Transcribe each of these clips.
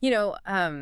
You know,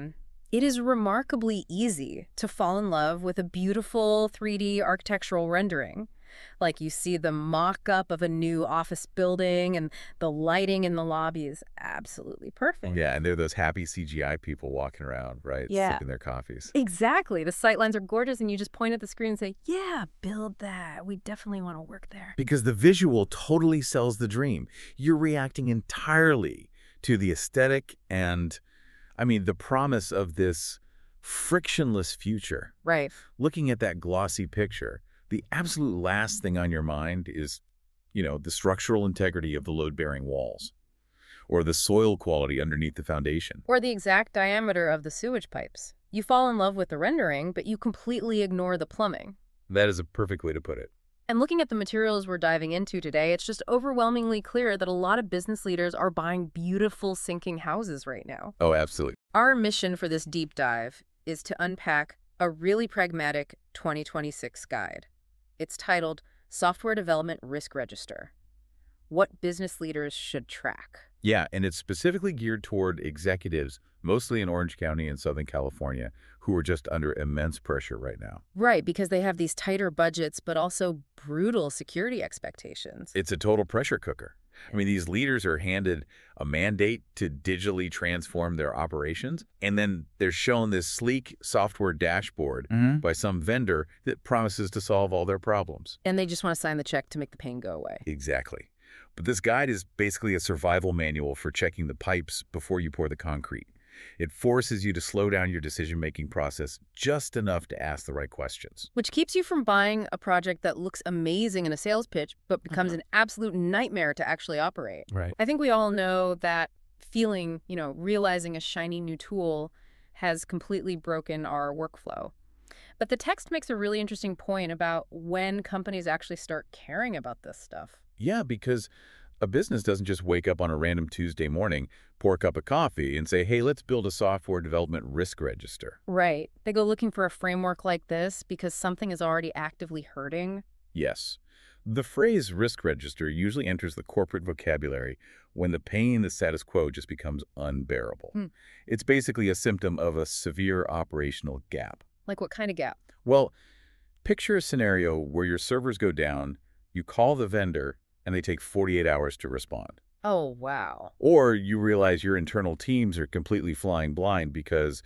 it is remarkably easy to fall in love with a beautiful 3D architectural rendering. Like you see the mock-up of a new office building and the lighting in the lobby is absolutely perfect. Yeah, and there are those happy CGI people walking around, right, Yeah, sipping their coffees. exactly. The sightlines are gorgeous and you just point at the screen and say, yeah, build that. We definitely want to work there. Because the visual totally sells the dream. You're reacting entirely to the aesthetic and, I mean, the promise of this frictionless future. Right. Looking at that glossy picture, the absolute last thing on your mind is, the structural integrity of the load-bearing walls or the soil quality underneath the foundation. Or the exact diameter of the sewage pipes. You fall in love with the rendering, but you completely ignore the plumbing. That is a perfect way to put it. And looking at the materials we're diving into today, it's just overwhelmingly clear that a lot of business leaders are buying beautiful sinking houses right now. Oh, absolutely. Our mission for this deep dive is to unpack a really pragmatic 2026 guide. It's titled Software Development Risk Register: What Business Leaders Should Track. Yeah, and it's specifically geared toward executives, mostly in Orange County and Southern California, who are just under immense pressure right now. Right, because they have these tighter budgets, but also brutal security expectations. It's a total pressure cooker. I mean, these leaders are handed a mandate to digitally transform their operations, and then they're shown this sleek software dashboard by some vendor that promises to solve all their problems. And they just want to sign the check to make the pain go away. Exactly. But this guide is basically a survival manual for checking the pipes before you pour the concrete. It forces you to slow down your decision-making process just enough to ask the right questions. Which keeps you from buying a project that looks amazing in a sales pitch, but becomes an absolute nightmare to actually operate. Right. I think we all know that feeling, realizing a shiny new tool has completely broken our workflow. But the text makes a really interesting point about when companies actually start caring about this stuff. Yeah, because a business doesn't just wake up on a random Tuesday morning, pour a cup of coffee, and say, hey, let's build a software development risk register. Right. They go looking for a framework like this because something is already actively hurting. Yes. The phrase risk register usually enters the corporate vocabulary when the pain in the status quo just becomes unbearable. It's basically a symptom of a severe operational gap. Like what kind of gap? Well, picture a scenario where your servers go down, you call the vendor, and they take 48 hours to respond. Oh, wow. Or you realize your internal teams are completely flying blind because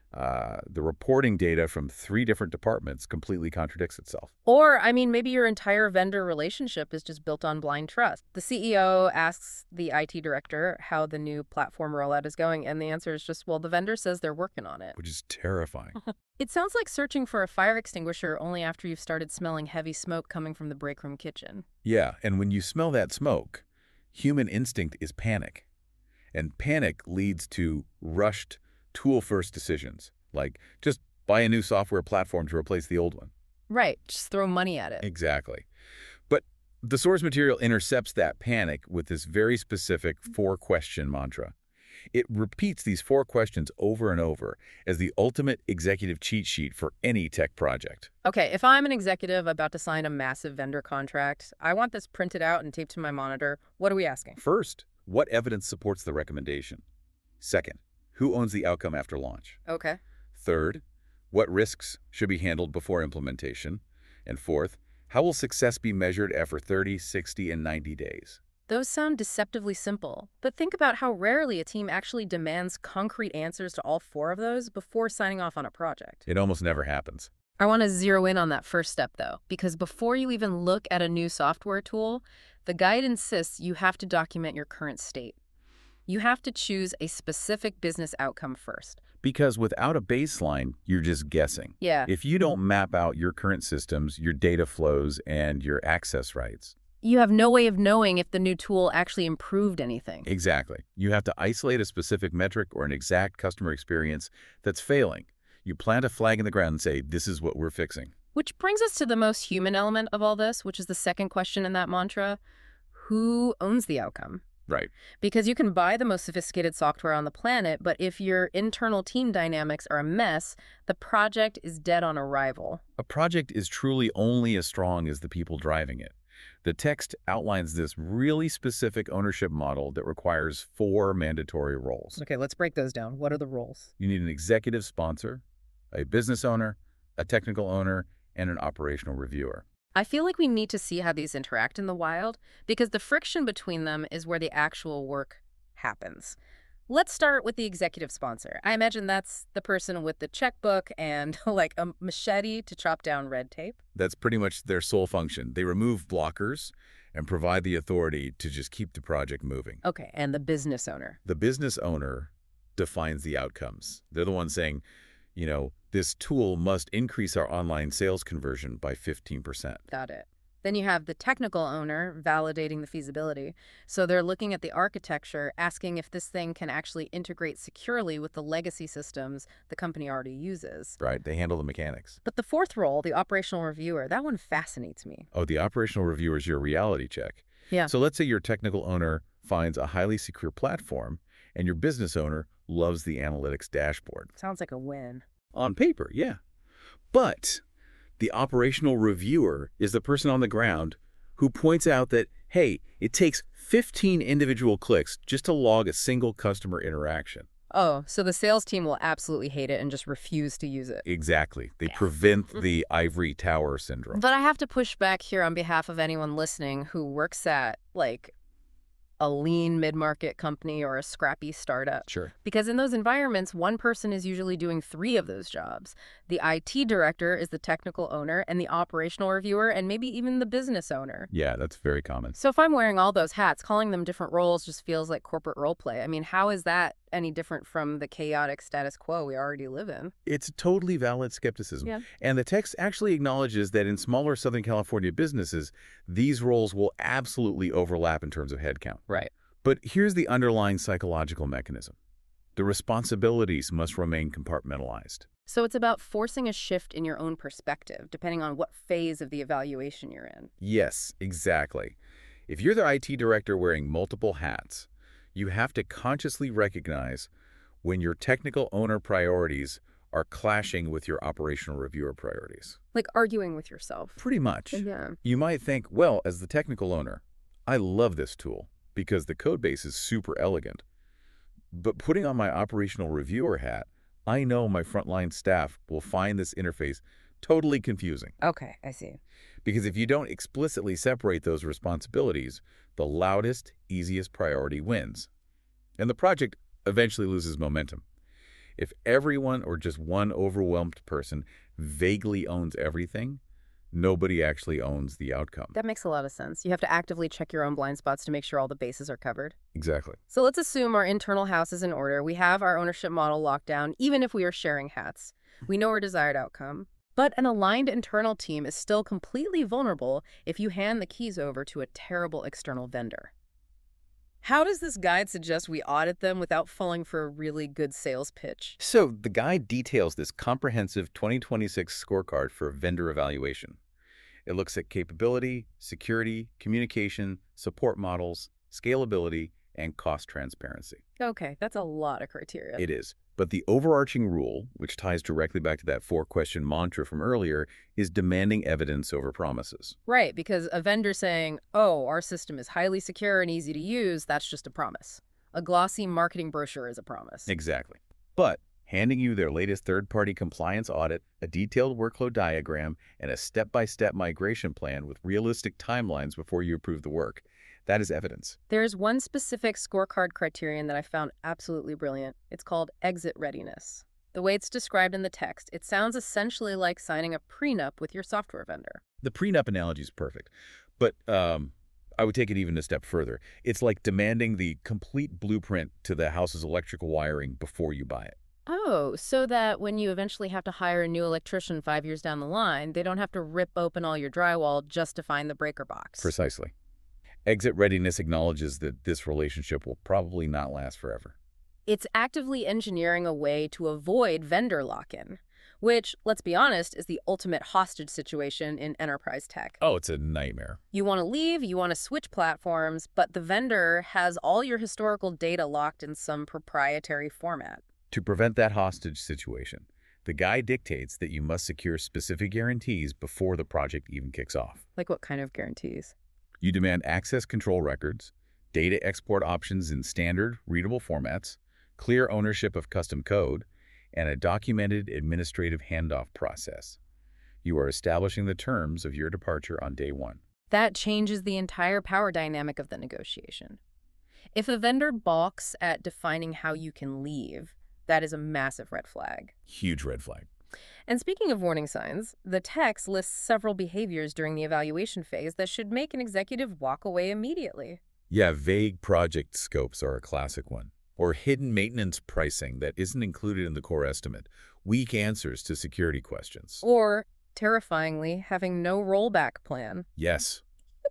the reporting data from 3 different departments completely contradicts itself. Or, maybe your entire vendor relationship is just built on blind trust. The CEO asks the IT director how the new platform rollout is going, and the answer is just, well, the vendor says they're working on it. Which is terrifying. It sounds like searching for a fire extinguisher only after you've started smelling heavy smoke coming from the break room kitchen. Yeah, and when you smell that smoke, human instinct is panic. And panic leads to rushed, tool-first decisions, like just buy a new software platform to replace the old one. Right, just throw money at it. Exactly. But the source material intercepts that panic with this very specific 4-question mantra. It repeats these 4 questions over and over as the ultimate executive cheat sheet for any tech project. Okay, if I'm an executive about to sign a massive vendor contract, I want this printed out and taped to my monitor. What are we asking? First, what evidence supports the recommendation? Second, who owns the outcome after launch? Okay. Third, what risks should be handled before implementation? And fourth, how will success be measured after 30, 60, and 90 days? Those sound deceptively simple, but think about how rarely a team actually demands concrete answers to all 4 of those before signing off on a project. It almost never happens. I want to zero in on that first step, though, because before you even look at a new software tool, the guide insists you have to document your current state. You have to choose a specific business outcome first. Because without a baseline, you're just guessing. Yeah. If you don't map out your current systems, your data flows, and your access rights. You have no way of knowing if the new tool actually improved anything. Exactly. You have to isolate a specific metric or an exact customer experience that's failing. You plant a flag in the ground and say, this is what we're fixing. Which brings us to the most human element of all this, which is the second question in that mantra. Who owns the outcome? Right. Because you can buy the most sophisticated software on the planet, but if your internal team dynamics are a mess, the project is dead on arrival. A project is truly only as strong as the people driving it. The text outlines this really specific ownership model that requires 4 mandatory roles. Okay, let's break those down. What are the roles? You need an executive sponsor, a business owner, a technical owner, and an operational reviewer. I feel like we need to see how these interact in the wild because the friction between them is where the actual work happens. Let's start with the executive sponsor. I imagine that's the person with the checkbook and like a machete to chop down red tape. That's pretty much their sole function. They remove blockers and provide the authority to just keep the project moving. Okay, and the business owner. The business owner defines the outcomes. They're the ones saying, this tool must increase our online sales conversion by 15%. Got it. Then you have the technical owner validating the feasibility. So they're looking at the architecture, asking if this thing can actually integrate securely with the legacy systems the company already uses. Right, they handle the mechanics. But the fourth role, the operational reviewer, that one fascinates me. Oh, the operational reviewer is your reality check. Yeah. So let's say your technical owner finds a highly secure platform and your business owner loves the analytics dashboard. Sounds like a win. On paper, yeah. But the operational reviewer is the person on the ground who points out that, hey, it takes 15 individual clicks just to log a single customer interaction. Oh, so the sales team will absolutely hate it and just refuse to use it. Exactly. They prevent the ivory tower syndrome. But I have to push back here on behalf of anyone listening who works at, like, a lean mid-market company or a scrappy startup. Sure. Because in those environments, one person is usually doing 3 of those jobs. The IT director is the technical owner and the operational reviewer and maybe even the business owner. Yeah, that's very common. So if I'm wearing all those hats, calling them different roles just feels like corporate role play. I mean, how is that any different from the chaotic status quo we already live in? It's a totally valid skepticism. Yeah. And the text actually acknowledges that in smaller Southern California businesses, these roles will absolutely overlap in terms of headcount. Right. But here's the underlying psychological mechanism. The responsibilities must remain compartmentalized. So it's about forcing a shift in your own perspective, depending on what phase of the evaluation you're in. Yes, exactly. If you're the IT director wearing multiple hats, you have to consciously recognize when your technical owner priorities are clashing with your operational reviewer priorities. Like arguing with yourself. Pretty much. Yeah. You might think, well, as the technical owner, I love this tool because the code base is super elegant. But putting on my operational reviewer hat, I know my frontline staff will find this interface totally confusing. Okay, I see. Because if you don't explicitly separate those responsibilities, the loudest, easiest priority wins. And the project eventually loses momentum. If everyone or just one overwhelmed person vaguely owns everything, nobody actually owns the outcome. That makes a lot of sense. You have to actively check your own blind spots to make sure all the bases are covered. Exactly. So let's assume our internal house is in order. We have our ownership model locked down, even if we are sharing hats. We know our desired outcome. But an aligned internal team is still completely vulnerable if you hand the keys over to a terrible external vendor. How does this guide suggest we audit them without falling for a really good sales pitch? So the guide details this comprehensive 2026 scorecard for vendor evaluation. It looks at capability, security, communication, support models, scalability, and cost transparency. Okay, that's a lot of criteria. It is. But the overarching rule, which ties directly back to that 4-question mantra from earlier, is demanding evidence over promises. Right, because a vendor saying, oh, our system is highly secure and easy to use, that's just a promise. A glossy marketing brochure is a promise. Exactly. But handing you their latest third-party compliance audit, a detailed workflow diagram, and a step-by-step migration plan with realistic timelines before you approve the work, that is evidence. There's one specific scorecard criterion that I found absolutely brilliant. It's called exit readiness. The way it's described in the text, it sounds essentially like signing a prenup with your software vendor. The prenup analogy is perfect, but I would take it even a step further. It's like demanding the complete blueprint to the house's electrical wiring before you buy it. Oh, so that when you eventually have to hire a new electrician 5 years down the line, they don't have to rip open all your drywall just to find the breaker box. Precisely. Exit readiness acknowledges that this relationship will probably not last forever. It's actively engineering a way to avoid vendor lock-in, which, let's be honest, is the ultimate hostage situation in enterprise tech. Oh, it's a nightmare. You want to leave, you want to switch platforms, but the vendor has all your historical data locked in some proprietary format. To prevent that hostage situation, the guide dictates that you must secure specific guarantees before the project even kicks off. Like what kind of guarantees? You demand access control records, data export options in standard, readable formats, clear ownership of custom code, and a documented administrative handoff process. You are establishing the terms of your departure on day one. That changes the entire power dynamic of the negotiation. If a vendor balks at defining how you can leave, that is a massive red flag. Huge red flag. And speaking of warning signs, the text lists several behaviors during the evaluation phase that should make an executive walk away immediately. Yeah, vague project scopes are a classic one. Or hidden maintenance pricing that isn't included in the core estimate. Weak answers to security questions. Or, terrifyingly, having no rollback plan. Yes.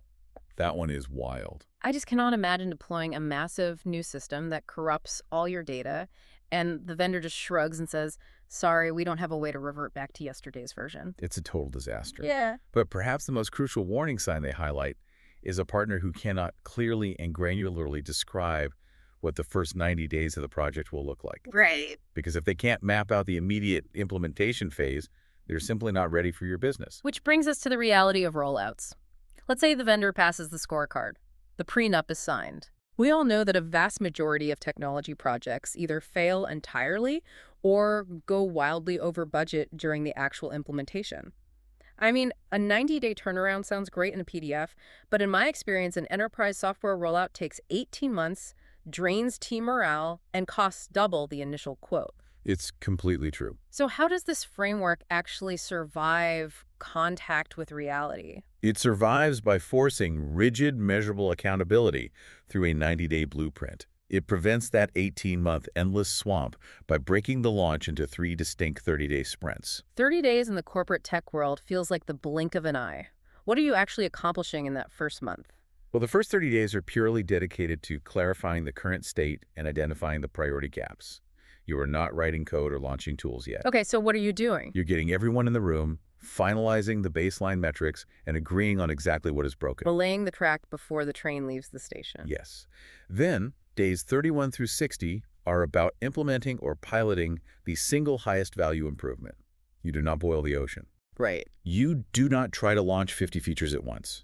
That one is wild. I just cannot imagine deploying a massive new system that corrupts all your data, and the vendor just shrugs and says, sorry, we don't have a way to revert back to yesterday's version. It's a total disaster. Yeah. But perhaps the most crucial warning sign they highlight is a partner who cannot clearly and granularly describe what the first 90 days of the project will look like. Right. Because if they can't map out the immediate implementation phase, they're simply not ready for your business. Which brings us to the reality of rollouts. Let's say the vendor passes the scorecard. The prenup is signed. We all know that a vast majority of technology projects either fail entirely or go wildly over budget during the actual implementation. I mean, a 90-day turnaround sounds great in a PDF, but in my experience, an enterprise software rollout takes 18 months, drains team morale, and costs double the initial quote. It's completely true. So how does this framework actually survive contact with reality? It survives by forcing rigid, measurable accountability through a 90-day blueprint. It prevents that 18-month endless swamp by breaking the launch into 3 distinct 30-day sprints. 30 days in the corporate tech world feels like the blink of an eye. What are you actually accomplishing in that first month? Well, the first 30 days are purely dedicated to clarifying the current state and identifying the priority gaps. You are not writing code or launching tools yet. Okay, so what are you doing? You're getting everyone in the room, finalizing the baseline metrics, and agreeing on exactly what is broken. Laying the track before the train leaves the station. Yes. Then, days 31 through 60 are about implementing or piloting the single highest value improvement. You do not boil the ocean. Right. You do not try to launch 50 features at once.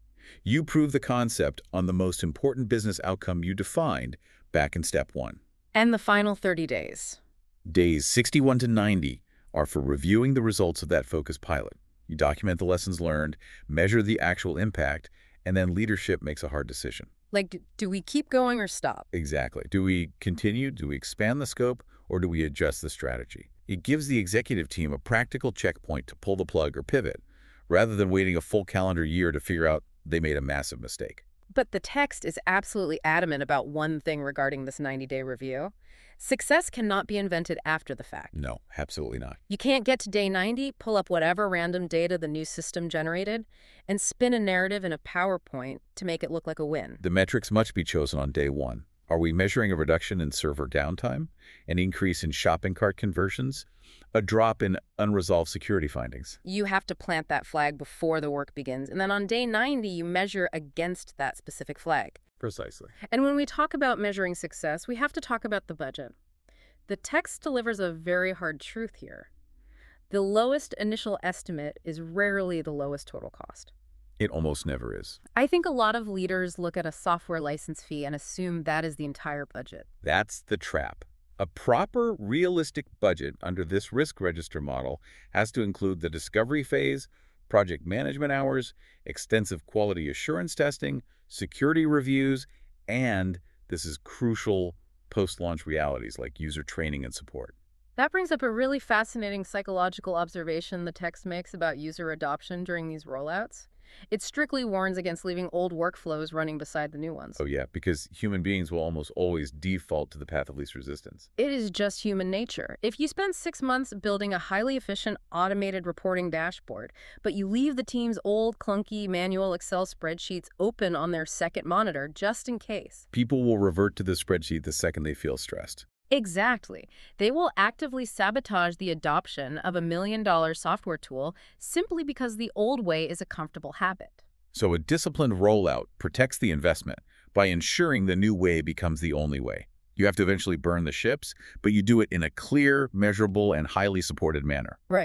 You prove the concept on the most important business outcome you defined back in step 1. And the final 30 days. Days 61 to 90 are for reviewing the results of that focused pilot. You document the lessons learned, measure the actual impact, and then leadership makes a hard decision. Like, do we keep going or stop? Exactly. Do we continue? Do we expand the scope? Or do we adjust the strategy? It gives the executive team a practical checkpoint to pull the plug or pivot, rather than waiting a full calendar year to figure out they made a massive mistake. But the text is absolutely adamant about one thing regarding this 90-day review. Success cannot be invented after the fact. No, absolutely not. You can't get to day 90, pull up whatever random data the new system generated, and spin a narrative in a PowerPoint to make it look like a win. The metrics must be chosen on day 1. Are we measuring a reduction in server downtime, an increase in shopping cart conversions, a drop in unresolved security findings? You have to plant that flag before the work begins, and then on day 90, you measure against that specific flag. Precisely. And when we talk about measuring success, we have to talk about the budget. The text delivers a very hard truth here. The lowest initial estimate is rarely the lowest total cost. It almost never is. I think a lot of leaders look at a software license fee and assume that is the entire budget. That's the trap. A proper, realistic budget under this risk register model has to include the discovery phase, project management hours, extensive quality assurance testing, security reviews, and, this is crucial, post-launch realities like user training and support. That brings up a really fascinating psychological observation the text makes about user adoption during these rollouts. It strictly warns against leaving old workflows running beside the new ones. Oh yeah, because human beings will almost always default to the path of least resistance. It is just human nature. If you spend 6 months building a highly efficient automated reporting dashboard, but you leave the team's old clunky manual Excel spreadsheets open on their second monitor just in case. People will revert to the spreadsheet the second they feel stressed. Exactly. They will actively sabotage the adoption of $1 million software tool simply because the old way is a comfortable habit. So a disciplined rollout protects the investment by ensuring the new way becomes the only way. You have to eventually burn the ships, but you do it in a clear, measurable, and highly supported manner. Right.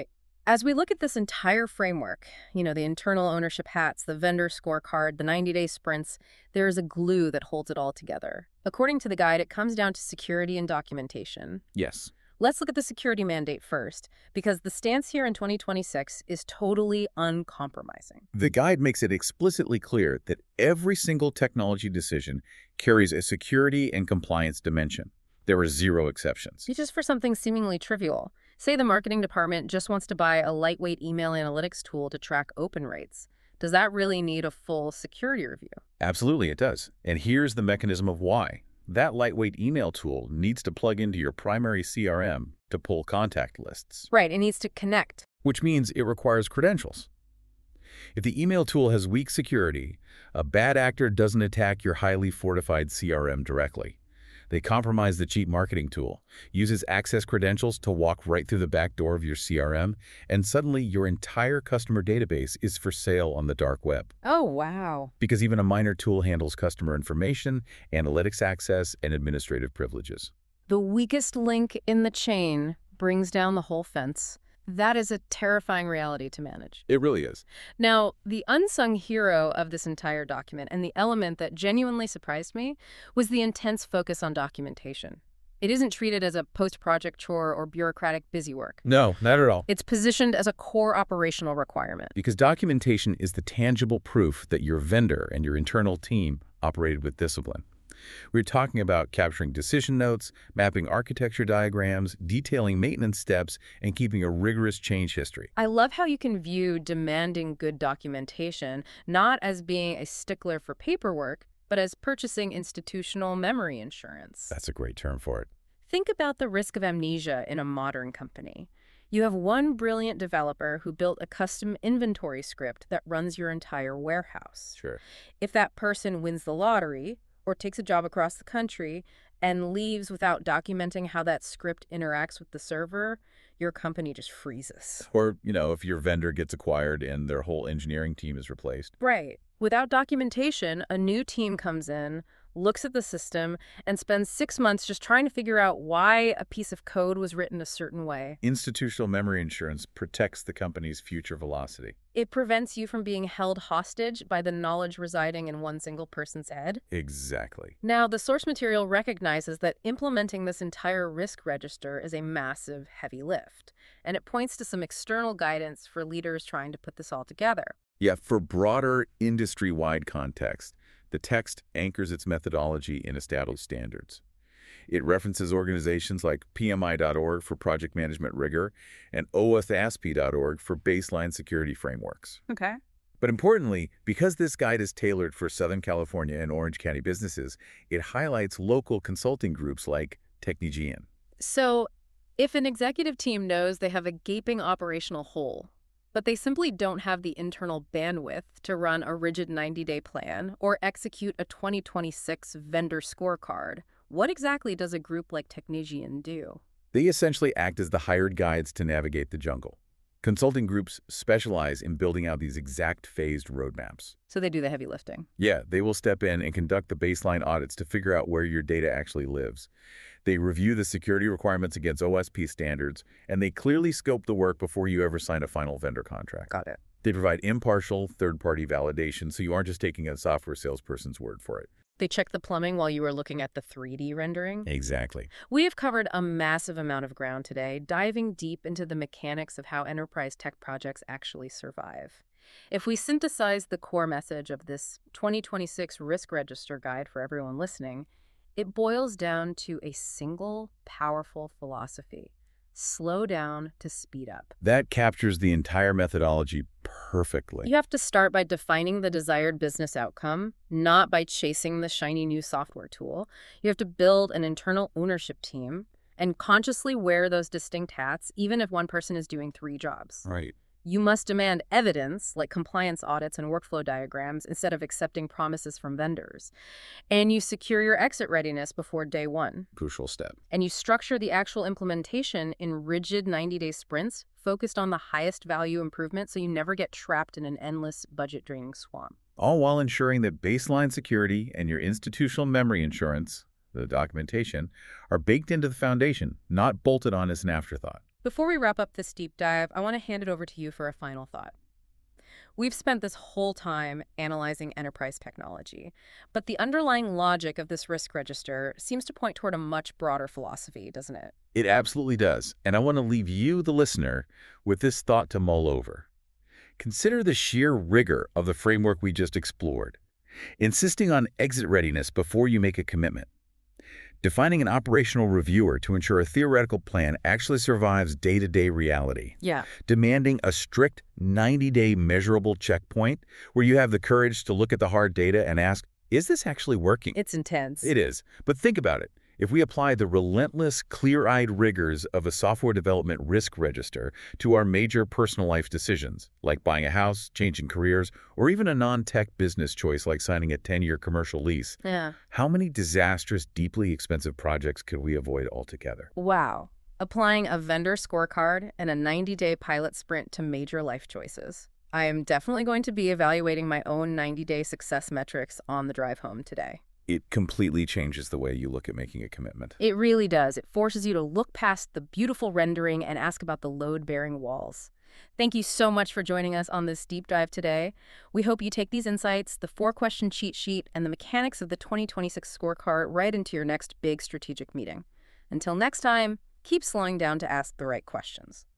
As we look at this entire framework, the internal ownership hats, the vendor scorecard, the 90-day sprints, there is a glue that holds it all together. According to the guide, it comes down to security and documentation. Yes. Let's look at the security mandate first, because the stance here in 2026 is totally uncompromising. The guide makes it explicitly clear that every single technology decision carries a security and compliance dimension. There are zero exceptions. It's just for something seemingly trivial. Say the marketing department just wants to buy a lightweight email analytics tool to track open rates. Does that really need a full security review? Absolutely, it does. And here's the mechanism of why. That lightweight email tool needs to plug into your primary CRM to pull contact lists. Right, it needs to connect. Which means it requires credentials. If the email tool has weak security, a bad actor doesn't attack your highly fortified CRM directly. They compromise the cheap marketing tool, uses access credentials to walk right through the back door of your CRM, and suddenly your entire customer database is for sale on the dark web. Oh, wow. Because even a minor tool handles customer information, analytics access, and administrative privileges. The weakest link in the chain brings down the whole fence. That is a terrifying reality to manage. It really is. Now, the unsung hero of this entire document, and the element that genuinely surprised me, was the intense focus on documentation. It isn't treated as a post-project chore or bureaucratic busywork. No, not at all. It's positioned as a core operational requirement. Because documentation is the tangible proof that your vendor and your internal team operated with discipline. We're talking about capturing decision notes, mapping architecture diagrams, detailing maintenance steps, and keeping a rigorous change history. I love how you can view demanding good documentation not as being a stickler for paperwork, but as purchasing institutional memory insurance. That's a great term for it. Think about the risk of amnesia in a modern company. You have one brilliant developer who built a custom inventory script that runs your entire warehouse. Sure. If that person wins the lottery, or takes a job across the country and leaves without documenting how that script interacts with the server, your company just freezes. Or, if your vendor gets acquired and their whole engineering team is replaced. Right. Without documentation, a new team comes in, looks at the system, and spends 6 months just trying to figure out why a piece of code was written a certain way. Institutional memory insurance protects the company's future velocity. It prevents you from being held hostage by the knowledge residing in one single person's head. Exactly. Now, the source material recognizes that implementing this entire risk register is a massive, heavy lift, and it points to some external guidance for leaders trying to put this all together. Yeah, for broader industry-wide context, the text anchors its methodology in established standards. It references organizations like PMI.org for project management rigor and OWASP.org for baseline security frameworks. Okay. But importantly, because this guide is tailored for Southern California and Orange County businesses, it highlights local consulting groups like Technigian. So, if an executive team knows they have a gaping operational hole, but they simply don't have the internal bandwidth to run a rigid 90-day plan or execute a 2026 vendor scorecard, what exactly does a group like Technigian do? They essentially act as the hired guides to navigate the jungle. Consulting groups specialize in building out these exact phased roadmaps. So they do the heavy lifting. Yeah, they will step in and conduct the baseline audits to figure out where your data actually lives. They review the security requirements against OSP standards, and they clearly scope the work before you ever sign a final vendor contract. Got it. They provide impartial, third-party validation, so you aren't just taking a software salesperson's word for it. They check the plumbing while you were looking at the 3D rendering. Exactly. We have covered a massive amount of ground today, diving deep into the mechanics of how enterprise tech projects actually survive. If we synthesize the core message of this 2026 Risk Register Guide for everyone listening, it boils down to a single, powerful philosophy. Slow down to speed up. That captures the entire methodology perfectly. You have to start by defining the desired business outcome, not by chasing the shiny new software tool. You have to build an internal ownership team and consciously wear those distinct hats, even if one person is doing 3 jobs. Right. You must demand evidence, like compliance audits and workflow diagrams, instead of accepting promises from vendors. And you secure your exit readiness before day 1. Crucial step. And you structure the actual implementation in rigid 90-day sprints focused on the highest value improvement so you never get trapped in an endless budget-draining swamp. All while ensuring that baseline security and your institutional memory insurance, the documentation, are baked into the foundation, not bolted on as an afterthought. Before we wrap up this deep dive, I want to hand it over to you for a final thought. We've spent this whole time analyzing enterprise technology, but the underlying logic of this risk register seems to point toward a much broader philosophy, doesn't it? It absolutely does, and I want to leave you, the listener, with this thought to mull over. Consider the sheer rigor of the framework we just explored, insisting on exit readiness before you make a commitment, defining an operational reviewer to ensure a theoretical plan actually survives day-to-day reality, Yeah. demanding a strict 90-day measurable checkpoint where you have the courage to look at the hard data and ask, is this actually working? It's intense. It is. But think about it. If we apply the relentless, clear-eyed rigors of a software development risk register to our major personal life decisions, like buying a house, changing careers, or even a non-tech business choice like signing a 10-year commercial lease, Yeah. how many disastrous, deeply expensive projects could we avoid altogether? Wow. Applying a vendor scorecard and a 90-day pilot sprint to major life choices. I am definitely going to be evaluating my own 90-day success metrics on the drive home today. It completely changes the way you look at making a commitment. It really does. It forces you to look past the beautiful rendering and ask about the load-bearing walls. Thank you so much for joining us on this deep dive today. We hope you take these insights, the 4-question cheat sheet, and the mechanics of the 2026 scorecard right into your next big strategic meeting. Until next time, keep slowing down to ask the right questions.